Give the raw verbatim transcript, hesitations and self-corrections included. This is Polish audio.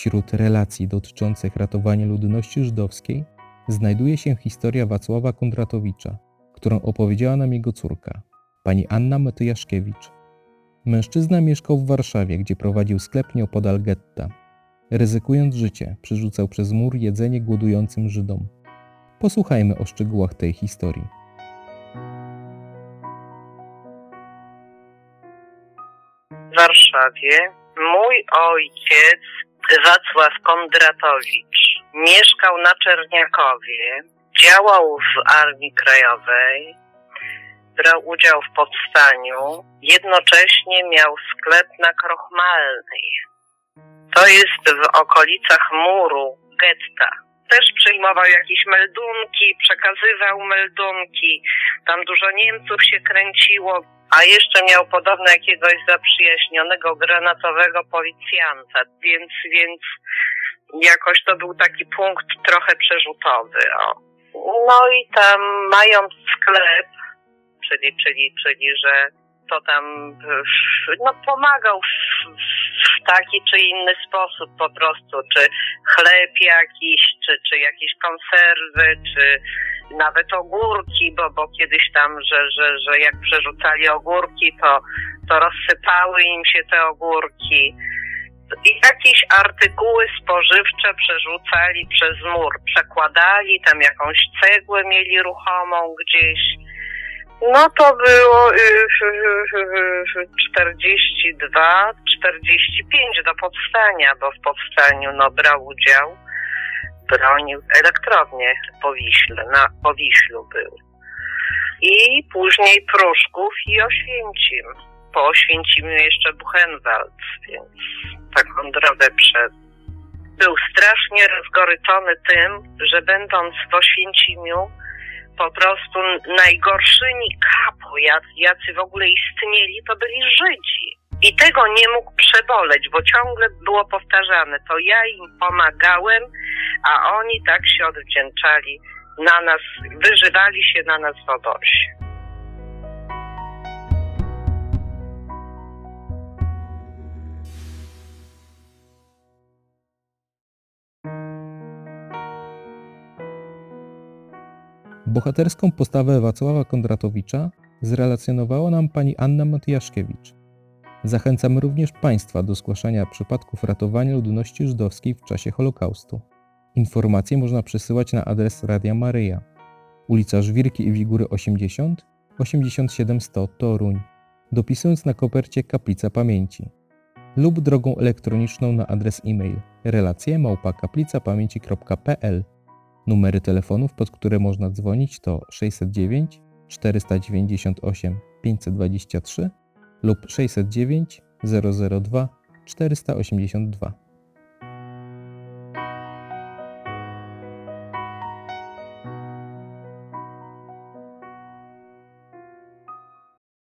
Wśród relacji dotyczących ratowania ludności żydowskiej znajduje się historia Wacława Kondratowicza, którą opowiedziała nam jego córka, pani Anna Matyjaszkiewicz. Mężczyzna mieszkał w Warszawie, gdzie prowadził sklep nieopodal getta. Ryzykując życie, przerzucał przez mur jedzenie głodującym Żydom. Posłuchajmy o szczegółach tej historii. W Warszawie mój ojciec Wacław Kondratowicz mieszkał na Czerniakowie, działał w Armii Krajowej, brał udział w powstaniu, jednocześnie miał sklep na Krochmalnej. To jest w okolicach muru getta. Też przyjmował jakieś meldunki, przekazywał meldunki, tam dużo Niemców się kręciło, a jeszcze miał podobno jakiegoś zaprzyjaźnionego granatowego policjanta, więc, więc jakoś to był taki punkt trochę przerzutowy. O. No i tam mając sklep, czyli, czyli, czyli że to tam no, pomagał w, w taki czy inny sposób po prostu, czy chleb jakiś, czy, czy jakieś konserwy, czy nawet ogórki, bo, bo kiedyś tam, że, że, że jak przerzucali ogórki, to, to rozsypały im się te ogórki. I jakieś artykuły spożywcze przerzucali przez mur, przekładali, tam jakąś cegłę mieli ruchomą gdzieś. No to było czterdzieści dwa czterdzieści pięć do powstania, bo w powstaniu no, brał udział, bronił elektrownię po Wiśle, na Powiślu był. I później Pruszków i Oświęcim. Po Oświęcimiu jeszcze Buchenwald, więc taką drogę przed. Był strasznie rozgoryczony tym, że będąc w Oświęcimiu po prostu najgorszymi kapo, jacy w ogóle istnieli, to byli Żydzi. I tego nie mógł przeboleć, bo ciągle było powtarzane, to ja im pomagałem, a oni tak się odwdzięczali na nas, wyżywali się na nas w obozie. Bohaterską postawę Wacława Kondratowicza zrelacjonowała nam pani Anna Matyjaszkiewicz. Zachęcamy również Państwa do zgłaszania przypadków ratowania ludności żydowskiej w czasie Holokaustu. Informacje można przesyłać na adres Radia Maryja, ulica Żwirki i Wigury osiemdziesiąt, osiemdziesiąt siedem sto Toruń, dopisując na kopercie Kaplica Pamięci lub drogą elektroniczną na adres e-mail relacje małpa kaplicapamięci kropka p l. Numery telefonów, pod które można dzwonić to sześćset dziewięć czterysta dziewięćdziesiąt osiem pięćset dwadzieścia trzy lub sześćset dziewięć zero zero dwa czterysta osiemdziesiąt dwa.